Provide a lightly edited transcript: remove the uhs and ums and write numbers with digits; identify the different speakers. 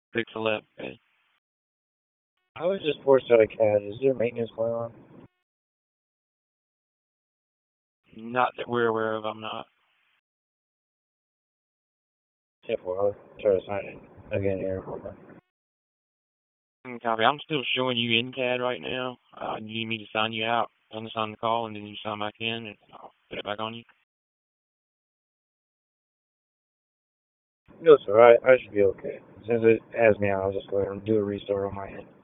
Speaker 1: Pixel app.
Speaker 2: I was just forced out of CAD. Is there maintenance going on?
Speaker 1: Not that we're aware of, I'm not.
Speaker 2: Yeah, well, I'll try to sign it again here.
Speaker 1: Copy. I'm still showing you in CAD right now. You need me to sign you out on the call, and then you sign back in, and I'll put it back on you.
Speaker 2: No, sir. I should be okay. Since it has me out, I'll just go ahead and do a restart on my end.